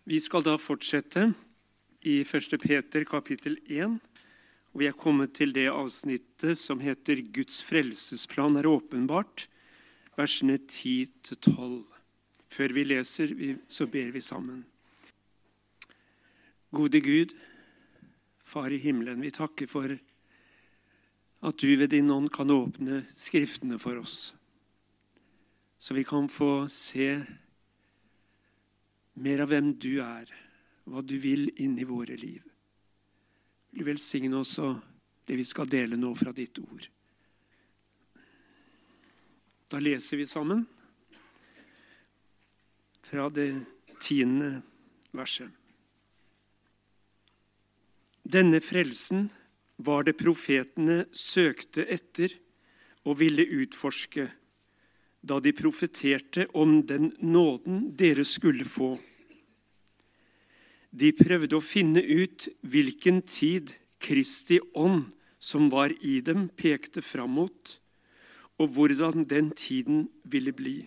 Vi skal da fortsette i 1. Peter kapittel 1, og vi er kommet til det avsnittet som heter Guds frelsesplan er åpenbart, versene 10-12. Før vi leser, så ber vi sammen. Gode Gud, Far i himmelen, vi takker for at du ved din ånd kan åpne skriftene for oss, så vi kan få se mer av hvem du er, hva du vil inn i våre liv. Vil du velsigne oss og det vi skal dele nå fra ditt ord. Da leser vi sammen fra det 10. verset. Denne frelsen var det profetene søkte etter og ville utforske, da de profeterte om den nåden dere skulle få. De prøvde å finne ut hvilken tid Kristi ånd som var i dem pekte fram mot, og hvordan den tiden ville bli.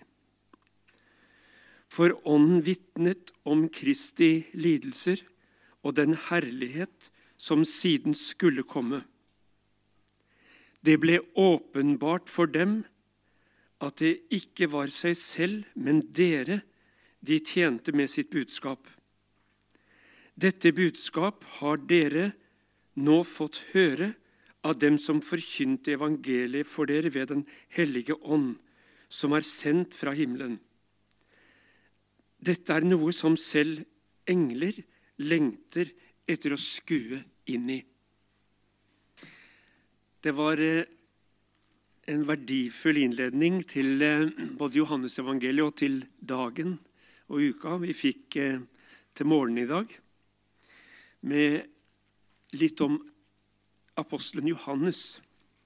For ånden vitnet om Kristi lidelser og den herlighet som siden skulle komme. Det ble åpenbart for dem at det ikke var seg selv, men dere de tjente med sitt budskap. Dette budskap har dere nå fått høre av dem som forkynte evangeliet for dere ved den hellige ånd, som er sendt fra himmelen. Dette er noe som selv engler lengter etter å skue inn i. Det var en verdifull innledning til både Johannes evangeliet og til dagen og uka vi fikk til morgen i dag, med litt om apostelen Johannes.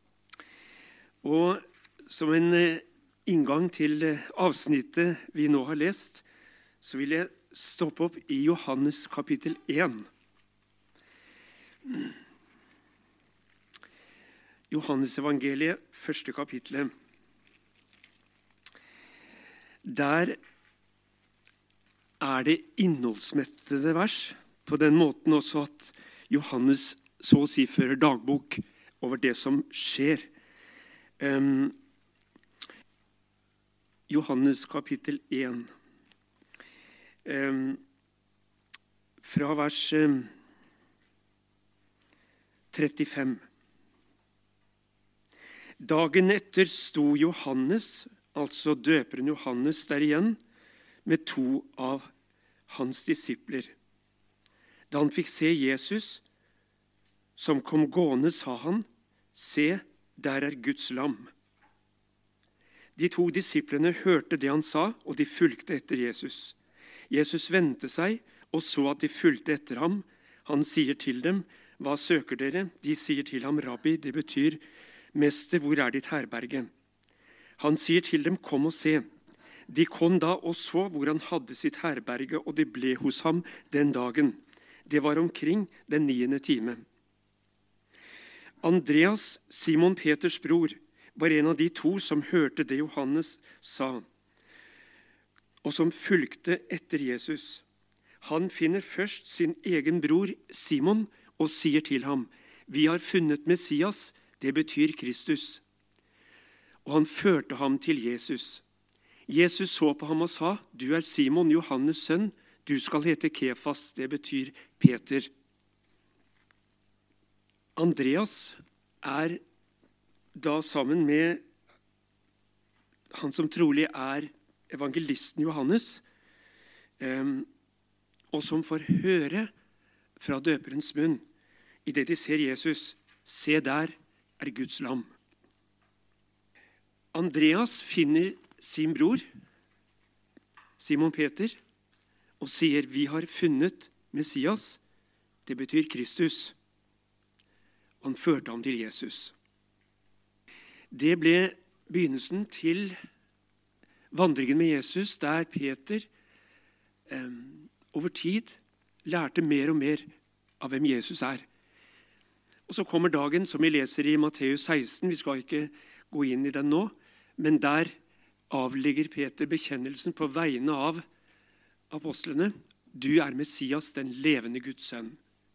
Og som en inngang til avsnittet vi nå har lest, så vil jeg stoppe opp i Johannes kapittel 1. Johannes evangeliet, 1. kapittelet. Der er det innholdsmettede vers, på den måten også at Johannes så å si fører dagbok over det som skjer. Johannes kapittel 1, fra vers 35. Dagen etter sto Johannes, altså døperen Johannes, der igjen, med 2 av hans disipler. Da han fikk se Jesus, som kom gående, sa han, «Se, der er Guds lam». De 2 disiplene hørte det han sa, og de fulgte etter Jesus. Jesus vendte seg og så at de fulgte etter ham. Han sier til dem, «Hva søker dere?» De sier til ham, «Rabbi», det betyr, «Mester, hvor er ditt herberge?» Han sier til dem, «Kom og se». De kom da og så hvor han hadde sitt herberge, og de ble hos ham den dagen. Det var omkring den 9. time. Andreas, Simon Peters bror, var en av de 2 som hørte det Johannes sa, og som fulgte etter Jesus. Han finner først sin egen bror Simon og sier til ham, «Vi har funnet Messias», det betyr Kristus. Og han førte ham til Jesus. Jesus så på ham og sa, «Du er Simon, Johannes sønn, du skal hete Kefas», det betyr Peter. Andreas er da sammen med han som trolig er evangelisten Johannes, og som får høre fra døperens munn, i det de ser Jesus, «Se, der er Guds lam». Andreas finner sin bror, Simon Peter, og sier, «Vi har funnet Messias», det betyr Kristus. Han førte ham til Jesus. Det ble begynnelsen til vandringen med Jesus, der Peter over tid lærte mer og mer av hvem Jesus er. Og så kommer dagen som vi leser i Matteus 16, vi skal ikke gå inn i den nå, men der avlegger Peter bekjennelsen på vegne av apostlene. du er Messias, den levende Guds sønn.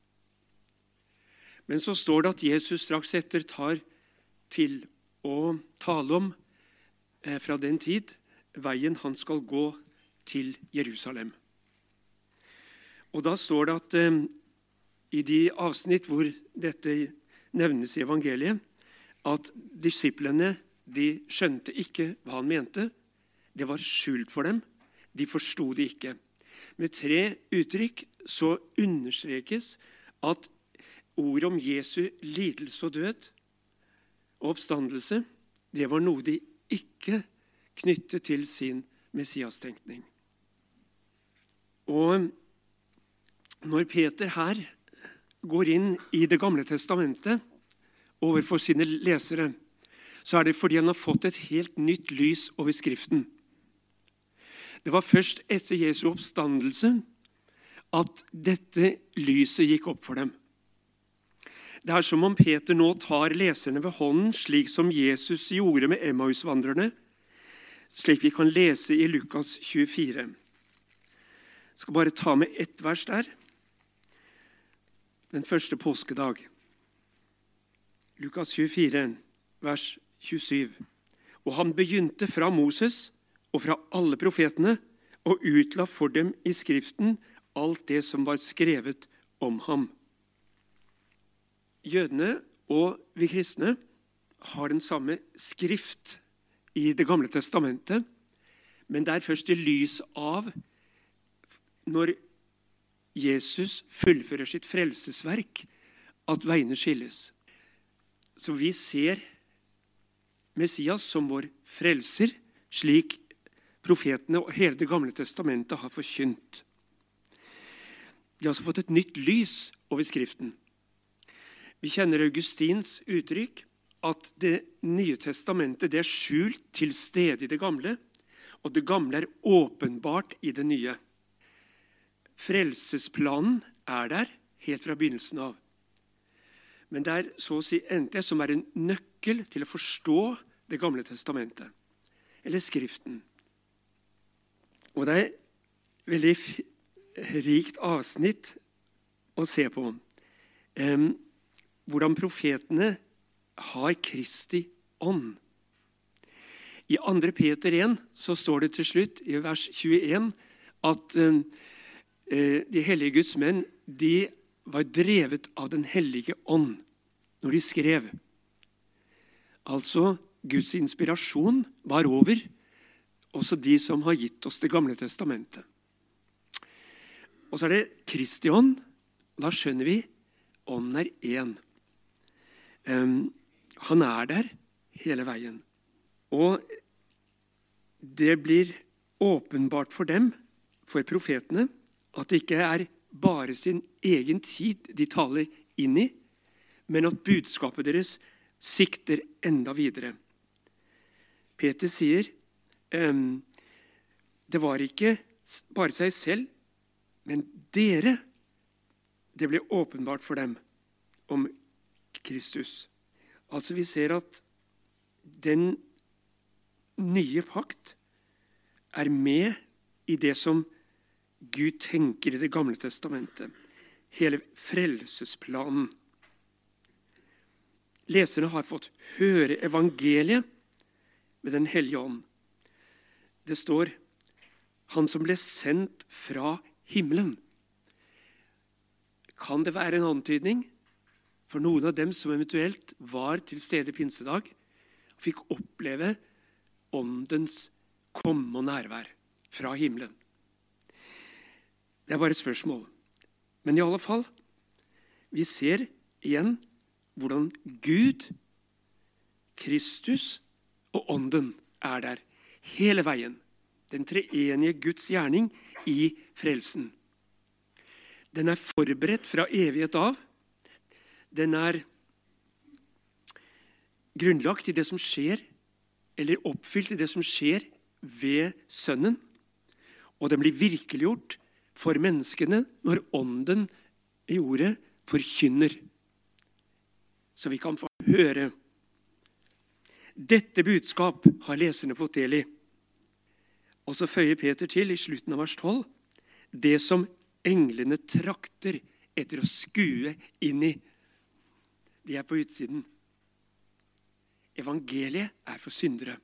Men så står det at Jesus straks etter tar til å tale om fra den tid veien han skal gå til Jerusalem. Og da står det at i de avsnitt hvor dette nevnes i evangeliet, at disiplene de skjønte ikke hva han mente. Det var skjult for dem. De forstod det ikke. Med 3 uttrykk så understrekes at ordet om Jesu lidelse og død og oppstandelse, det var noe de ikke knyttet til sin messiastenkning. Og når Peter her går inn i Det gamle testamentet overfor sine lesere, så er det fordi han har fått et helt nytt lys over Skriften. Det var først etter Jesu oppstandelse at dette lyset gikk opp for dem. Det er som om Peter nå tar leserne ved hånden, slik som Jesus gjorde med Emmausvandrerne, slik vi kan lese i Lukas 24. Jeg skal bare ta med ett vers der. Den første påskedag. Lukas 24, vers 27. Og han begynte fra Moses og fra alle profetene og utla for dem i Skriften alt det som var skrevet om ham. Jødene og vi kristne har den samme skrift i Det gamle testamentet, men det er først i lys av når Jesus fullfører sitt frelsesverk at veiene skilles. Så vi ser Messias som vår frelser, slik profetene og hele Det gamle testamentet har forkynt. Vi har altså fått et nytt lys over Skriften. Vi kjenner Augustins uttrykk at Det nye testamentet det er skjult til stede i det gamle, og det gamle er åpenbart i det nye. Frelsesplanen er der helt fra begynnelsen av. Men det er så å si NT som er en nøkkel til å forstå Det gamle testamentet, eller Skriften. Og det er et veldig rikt avsnitt å se på. Hvordan profetene har Kristi ånd. I 2. Peter 1 så står det til slutt, i vers 21, at de hellige Guds menn, de var drevet av den hellige ånd når de skrev. Altså, Guds inspirasjon var over, også de som har gitt oss Det gamle testamentet. Og så er det Kristi ånd, da skjønner vi, ånden er én. Han er der hele veien. Og det blir åpenbart for dem, for profetene, at det ikke er bare sin egen tid de taler inn i, men at budskapet deres sikter enda videre. Peter sier, det var ikke bare seg selv, men dere, det ble åpenbart for dem om Kristus. Altså vi ser at den nye pakt er med i det som Gud tenker i Det gamle testamentet. Hele frelsesplanen. Leserne har fått høre evangeliet med den hellige ånd. Det står, han som ble sendt fra himmelen. Kan det være en antydning for noen av dem som eventuelt var til stede pinsedag, fikk oppleve åndens komme og nærvær fra himmelen? Det er bare et spørsmål. Men i alle fall, vi ser igjen hvordan Gud, Kristus og ånden er der hele veien. Den treenige Guds gjerning i frelsen. Den er forberedt fra evighet av. Den er grunnlagt i det som skjer, eller oppfylt i det som skjer ved Sønnen. Og den blir virkeliggjort for menneskene når ånden i ordet forkynner. Så vi kan få høre. Dette budskap har leserne fått del i. Og så føyer Peter til i slutten av vers 12. Det som englene trakter etter å skue inn i. De er på utsiden. Evangeliet er for syndere.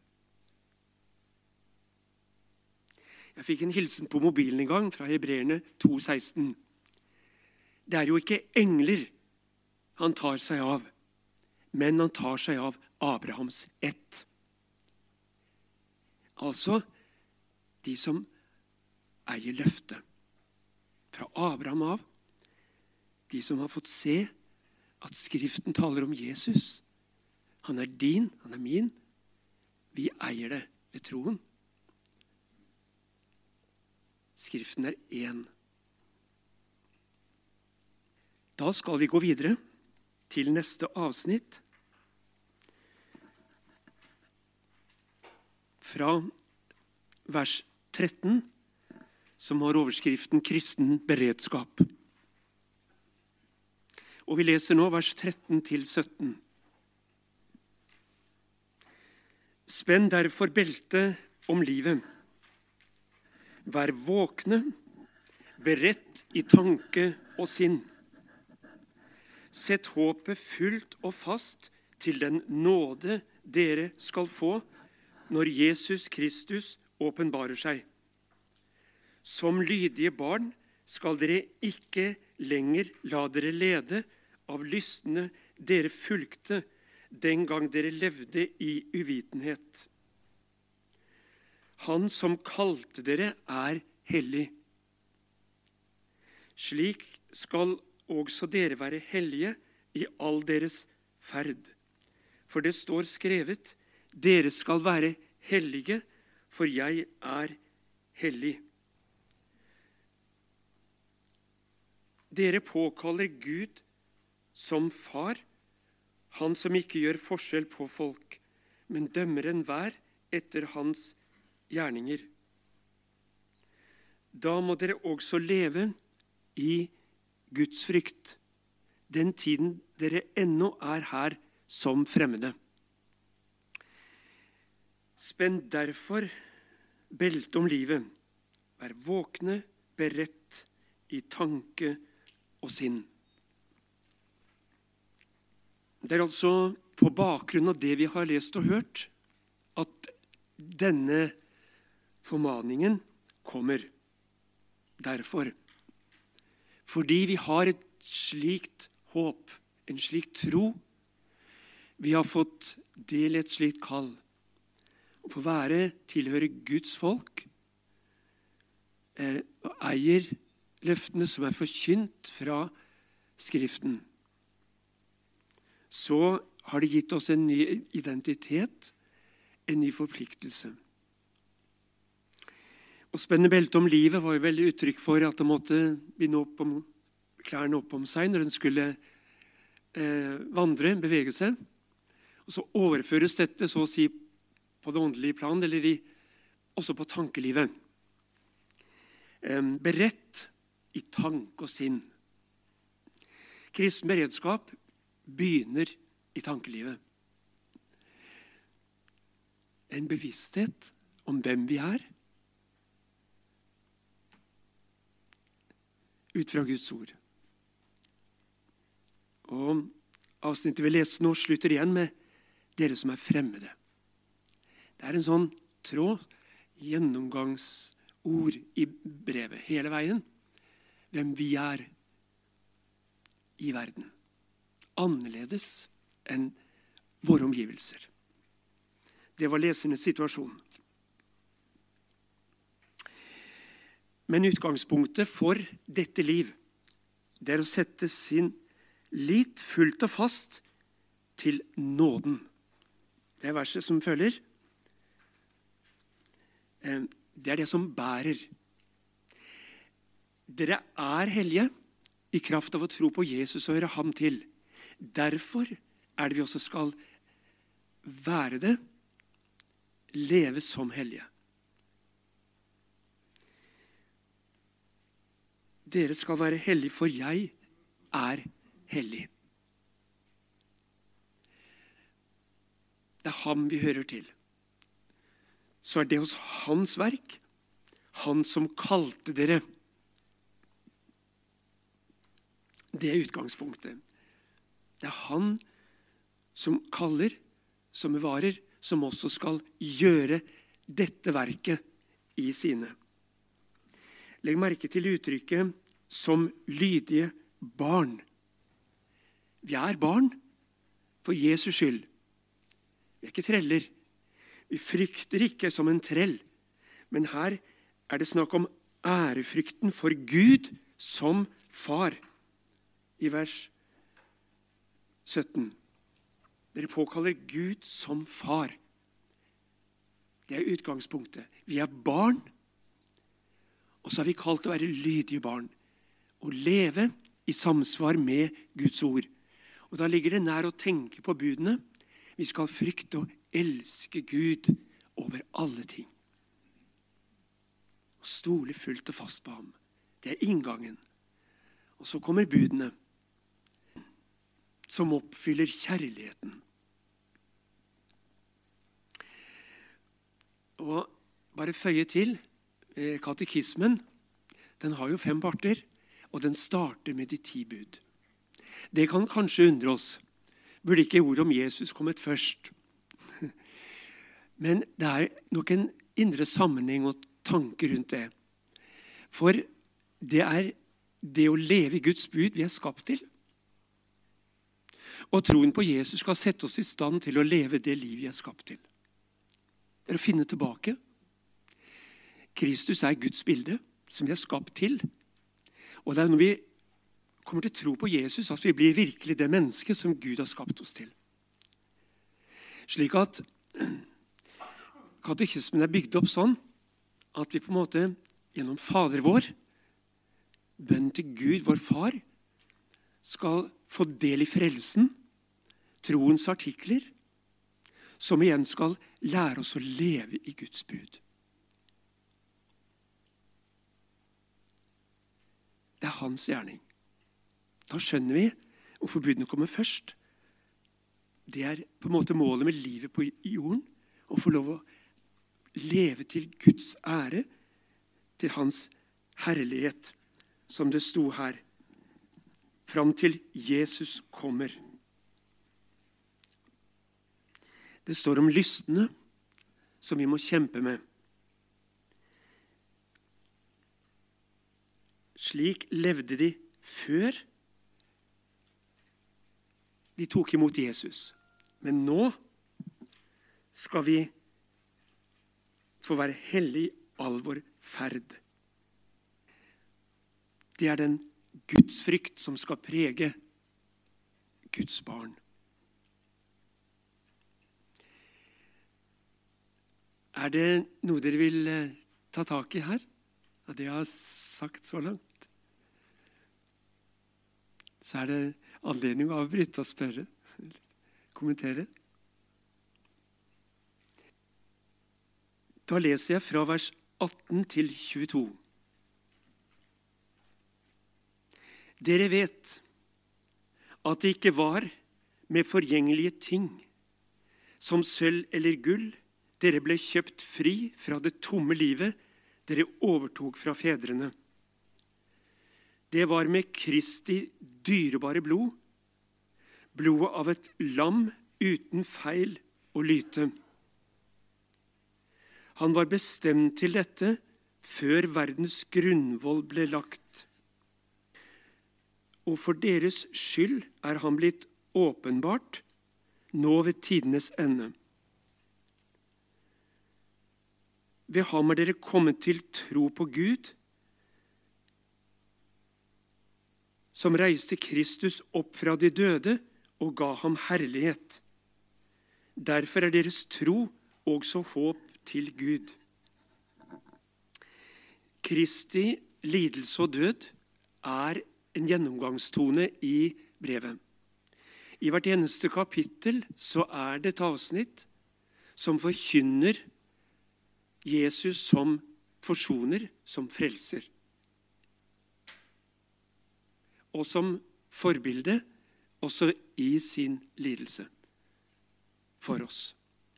Jeg fikk en hilsen på mobilen en gang fra Hebreerne 2,16. Det er jo ikke engler han tar seg av, men han tar seg av Abrahams ett. Altså de som eier løftet. Fra Abraham av, de som har fått se at Skriften taler om Jesus. Han er din, han er min. Vi eier det ved troen. Skriften er én. Da skal vi gå videre til neste avsnitt. Fra vers 13, som har overskriften kristen beredskap. Og vi leser nå vers 13 til 17. Spenn derfor beltet om livet. Vær våkne, beredt i tanke og sinn. Sett håpet fullt og fast til den nåde dere skal få når Jesus Kristus åpenbarer seg. Som lydige barn skal dere ikke lenger la dere lede av lystne dere fulgte den gang dere levde i uvitenhet. Han som kalte dere er hellig. Slik skal også dere være hellige i all deres ferd. For det står skrevet, dere skal være hellige, for jeg er hellig. Dere påkaller Gud som far, han som ikke gjør forskjell på folk, men dømmer enhver etter hans gjerninger. Da må dere også leve i Guds frykt, den tiden dere ennå er her som fremmede. Spenn derfor belte om livet. Vær våkne, beredt i tanke og sinn. Det er altså på bakgrunn av det vi har lest og hørt, at denne formaningen kommer. Derfor. Fordi vi har et slikt håp, en slik tro. Vi har fått del i et slikt kall. Å få tilhøre Guds folk, og eier løftene som er forkynt fra Skriften. Så har det gitt oss en ny identitet, en ny forpliktelse. Å spenne beltet om livet var jo veldig uttrykk for at det måtte binde opp om klærne opp om seg når den skulle vandre, bevege seg. Og så overføres dette så å si på det åndelige plan, eller også på tankelivet. Beredt i tanke og sinn. Kristen beredskap begynner i tankelivet. En bevissthet om hvem vi er, ut fra Guds ord. Og avsnittet vi leser nå slutter igjen med dere som er fremmede. Det er en sånn tråd, gjennomgangsord i brevet hele veien. Hvem vi er i verden. Annerledes enn våre omgivelser. Det var lesernes situasjon. Men utgangspunktet for dette liv, det er å sette sin lit fullt og fast til nåden. Det er verset som følger. Det er det som bærer. Dere er hellige i kraft av å tro på Jesus og høre ham til. Derfor er det vi også skal være det, leve som hellige. Dere skal være hellige, for jeg er hellig. Det er ham vi hører til. Så er det hos hans verk, han som kalte dere. Det er utgangspunktet. Det er han som kaller, som bevarer, som også skal gjøre dette verket i sine. Legg merke til uttrykket som lydige barn. Vi er barn for Jesus skyld. Vi er ikke treller. Vi frykter ikke som en trell. Men her er det snakk om ærefrykten for Gud som far. I vers 17. Dere påkaller Gud som far. Det er utgangspunktet. Vi er barn, og så er vi kalt til å være lydige barn. Og leve i samsvar med Guds ord. Og da ligger det nær å tenke på budene. Vi skal frykte og elske Gud over alle ting. Og stole fullt og fast på ham. Det er inngangen. Og så kommer budene, som oppfyller kjærligheten. Og bare føye til, katekismen, den har jo 5 parter, og den starter med de 10 bud. Det kan kanskje undre oss. Burde ikke ordet om Jesus kommet først? Men det er nok en indre sammenheng og tanke rundt det. For det er det å leve i Guds bud vi er skapt til. Og troen på Jesus skal sette oss i stand til å leve det liv vi er skapt til. Det er å finne tilbake. Kristus er Guds bilde, som vi er skapt til. Og det er når vi kommer til tro på Jesus, at vi blir virkelig det mennesket som Gud har skapt oss til. Slik at katekismen er bygd opp sånn, at vi på en måte gjennom Fader vår, bønn til Gud, vår far, skal få del i frelsen, troens artikler, som igjen skal lære oss å leve i Guds bud. Det er hans gjerning. Da skjønner vi hvorfor budene kommer først. Det er på en måte målet med livet på jorden, å få lov å leve til Guds ære, til hans herlighet, som det sto her, fram til Jesus kommer. Det står om lystene som vi må kjempe med. Slik levde de før de tok imot Jesus. Men nå skal vi få være hellig i all vår ferd. Det er den gudsfrykt som skal prege Guds barn. Er det noe dere vil ta tak i her, av det jeg har sagt så langt? Så er det anledning å avbryte og spørre, kommentere. Da leser jeg fra vers 18 til 22. Dere vet at det ikke var med forgjengelige ting, som sølv eller gull, dere ble kjøpt fri fra det tomme livet dere overtok fra fedrene. Det var med Kristi dyrebare blod, blodet av et lam uten feil og lyte. Han var bestemt til dette før verdens grunnvoll ble lagt. Og for deres skyld er han blitt åpenbart nå ved tidenes ende. Ved ham er dere kommet til tro på Gud, som reiste Kristus opp fra de døde og ga ham herlighet. Derfor er deres tro også håp til Gud. Kristi lidelse og død er en gjennomgangstone i brevet. I hvert eneste kapittel så er det et avsnitt som forkynner Jesus som forsoner, som frelser. Og som forbilde også i sin lidelse for oss.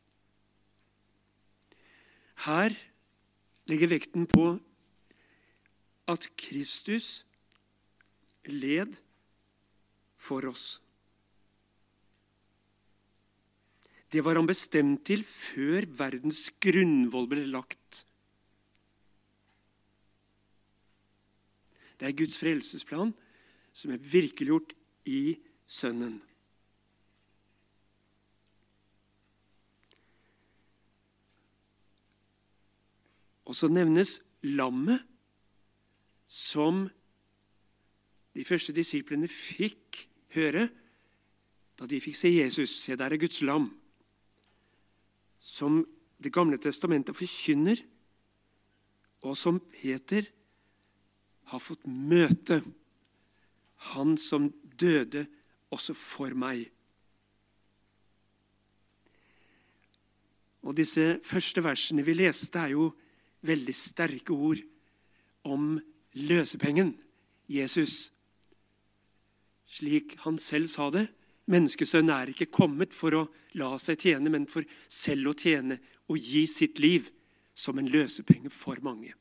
Her legger vekten på at Kristus led for oss. Det var han bestemt til før verdens grunnvoll ble lagt. Det er Guds frelsesplan som er virkeliggjort i Sønnen. Og så nevnes lammet som de første disiplene fikk høre da de fikk se Jesus. Se, der er Guds lam, som Det gamle testamentet forkynner, og som Peter har fått møte. Han som døde også for meg. Og disse første versene vi leste er jo veldig sterke ord om løsepengen, Jesus. Slik han selv sa det, menneskesønnen er ikke kommet for å la seg tjene, men for selv å tjene og gi sitt liv som en løsepenge for mange.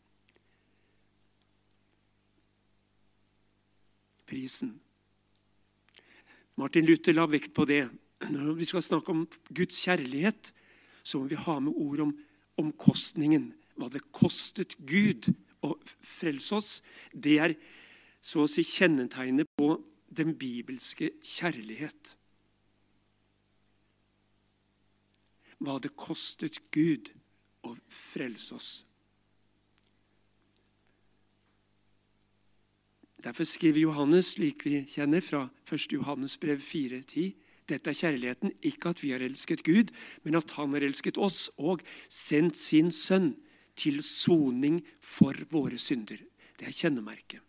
Prisen. Martin Luther la vekt på det. Når vi skal snakke om Guds kjærlighet, så må vi ha med ord om omkostningen. Hva det kostet Gud å frelse oss. Det er så å si kjennetegnet på den bibelske kjærlighet. Hva det kostet Gud å frelse oss. Derfor skriver Johannes, slik vi kjenner fra 1. Johannes brev 4:10, dette er kjærligheten, ikke at vi har elsket Gud, men at han har elsket oss og sendt sin sønn til soning for våre synder. Det er kjennemerket.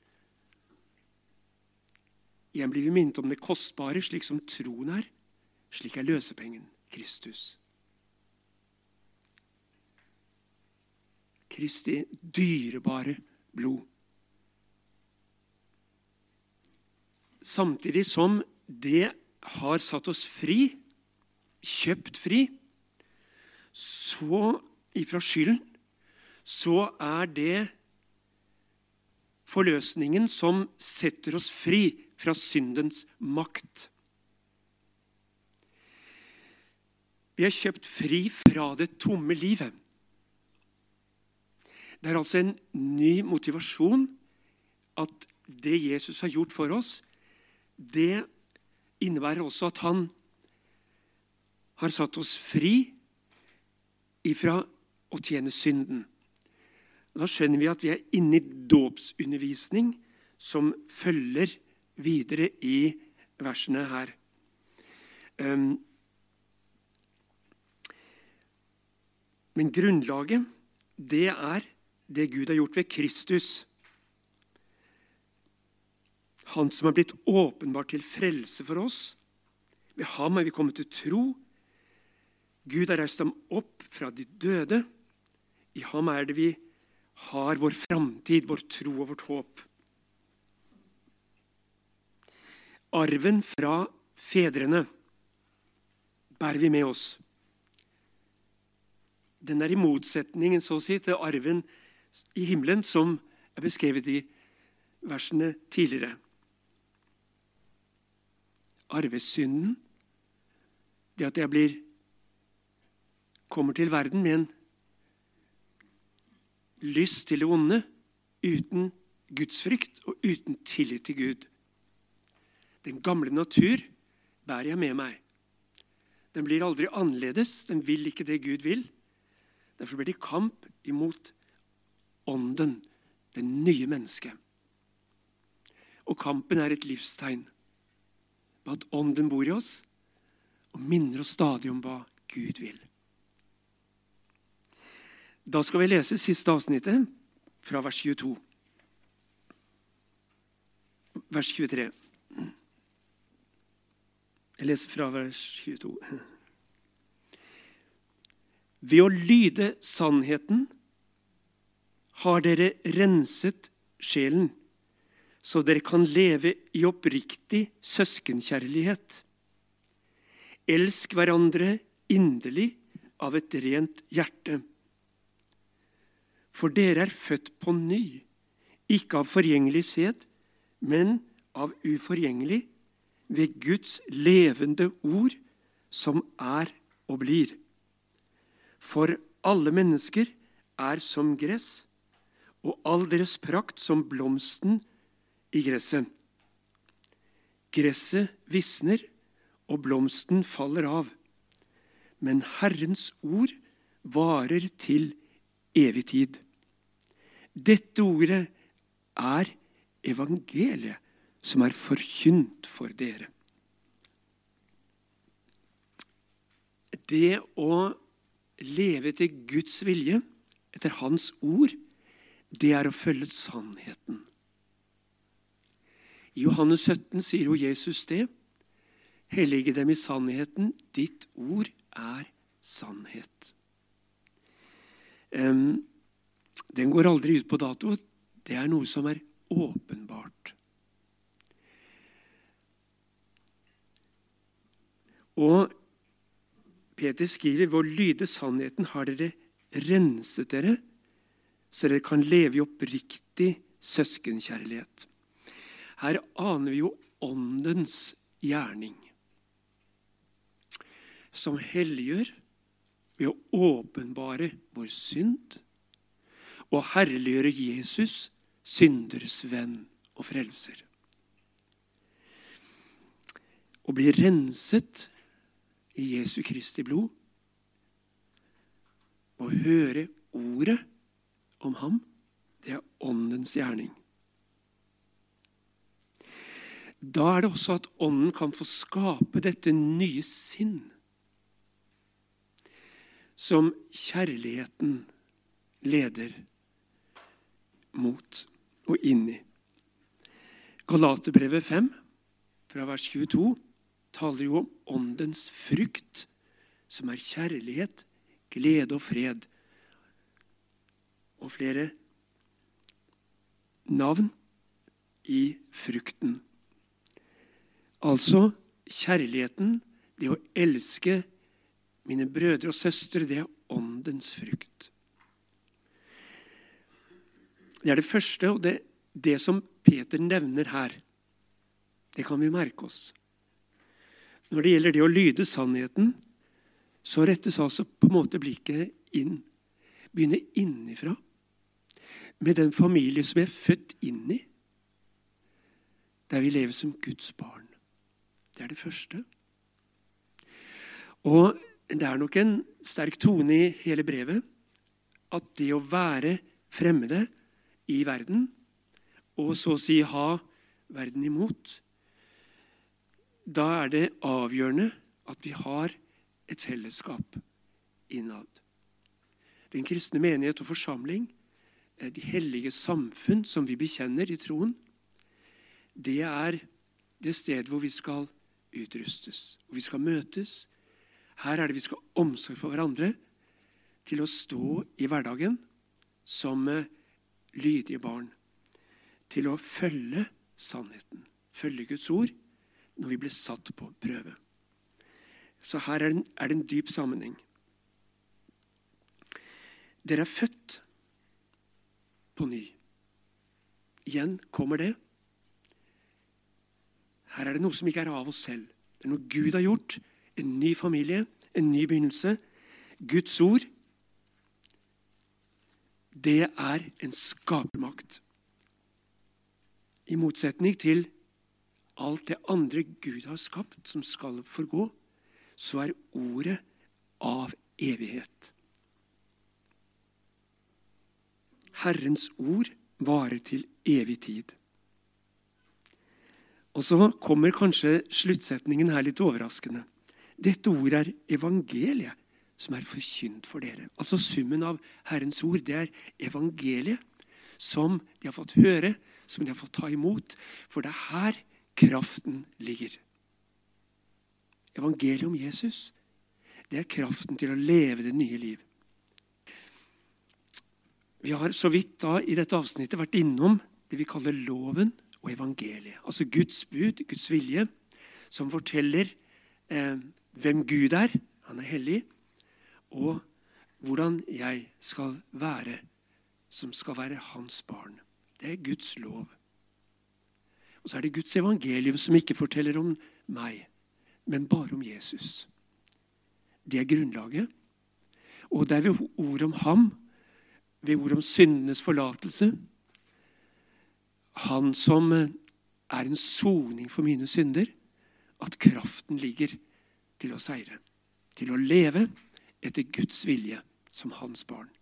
Igjen blir vi minnet om det kostbare, slik som troen er, slik er løsepengen Kristus. Kristi dyrebare blod. Samtidig som det har satt oss fri, kjøpt fri, så ifra skylden, så er det forløsningen som setter oss fri fra syndens makt. Vi er kjøpt fri fra det tomme livet. Det er altså en ny motivasjon at det Jesus har gjort for oss, det innebærer også at han har satt oss fri ifra å tjene synden. Da skjønner vi at vi er inne i dåpsundervisning som følger videre i versene her. Men grunnlaget, det er det Gud har gjort ved Kristus. Han som har blitt åpenbart til frelse for oss. Ved ham er vi kommet til tro. Gud har reist ham opp fra de døde. I ham er det vi har vår framtid, vår tro og vårt håp. Arven fra fedrene bærer vi med oss. Den er i motsetningen, så å si, til arven i himmelen, som er beskrevet i versene tidligere. Arvesynden, det at jeg kommer til verden med en lyst til det onde, uten gudsfrykt og uten tillit til Gud. Den gamle natur bærer jeg med meg. Den blir aldri annerledes, den vil ikke det Gud vil. Derfor blir det kamp imot ånden, det nye mennesket. Og kampen er et livstegn på at ånden bor i oss og minner oss stadig om hva Gud vil. Da skal vi lese siste avsnittet fra vers 22. Vers 23. Jeg leser fra vers 22. Ved å lyde sannheten har dere renset sjelen, så dere kan leve i oppriktig søskenkjærlighet. Elsk hverandre inderlig av et rent hjerte. For dere er født på ny, ikke av forgjengelig sæd, men av uforgjengelig, ved Guds levende ord, som og blir. For alle mennesker som gress, og all deres prakt som blomsten i gresset. Gresset visner, og blomsten faller av. Men Herrens ord varer til evig tid. Dette ordet evangeliet som forkynt for dere. Det å leve til Guds vilje, etter hans ord, det å følge sannheten. I Johannes 17 sier jo Jesus det: hellige dem i sannheten, ditt ord sannhet. Den går aldri ut på dato. Det noe som åpenbart. Og Peter skriver: ved å lyde sannheten har dere renset dere, så dere kan leve i oppriktig søskenkjærlighet. Her aner vi jo åndens gjerning, som helliggjør ved å åpenbare vår synd og herliggjøre Jesus, synders venn og frelser. Å bli renset i Jesu Kristi blod og høre ordet om ham, det åndens gjerning. Da det også at ånden kan få skape dette nye sinn, som kjærligheten leder mot og inn i. Galaterbrevet 5, fra vers 22, taler jo om åndens frukt, som kjærlighet, glede og fred. Og flere navn i frukten. Altså kjærligheten, det å elske mine brødre og søstre, det åndens frukt. Det det første, og det som Peter nevner her, det kan vi merke oss. Når det gjelder det å lyde sannheten, så rettes altså på en måte blikket inn. Begynne innifra. Med den familie som født inn i. Der vi lever som Guds barn. Det det første. Og det nok en sterk tone i hele brevet, at det å være fremmede i verden, og så å si ha verden imot, da det avgjørende at vi har et fellesskap innad. Den kristne menighet og forsamling, de hellige samfunn som vi bekjenner i troen, det det sted hvor vi skal utrustes, hvor vi skal møtes. Her det vi skal ha omsorg for hverandre, til å stå i hverdagen som lydige barn, til å følge sannheten, følge Guds ord, når vi blir satt på prøve. Så her det en dyp sammenheng. Dere født på ny. Igjen kommer det. Her det noe som ikke av oss selv. Det noe Gud har gjort. En ny familie, en ny begynnelse. Guds ord, det en skapermakt. I motsetning til alt det andre Gud har skapt, som skal forgå, så ordet av evighet. Herrens ord varer til evig tid. Og så kommer kanskje sluttsetningen her litt overraskende. Dette ordet evangeliet som forkynt for dere. Altså summen av Herrens ord, det evangeliet som de har fått høre, som de har fått ta imot, for det her kraften ligger. Evangeliet om Jesus, det kraften til å leve det nye liv. Vi har så vidt da i dette avsnittet vært innom det vi kaller loven og evangeliet. Altså Guds bud, Guds vilje, som forteller hvem Gud han hellig, og hvordan jeg skal være, som skal være hans barn. Det Guds lov. Og så er det Guds evangelium som ikke forteller om meg, men bare om Jesus. Det er grunnlaget. Og det er ved ord om ham, ved ord om syndenes forlatelse, han som er en soning for mine synder, at kraften ligger til å seire, til å leve etter Guds vilje som hans barn.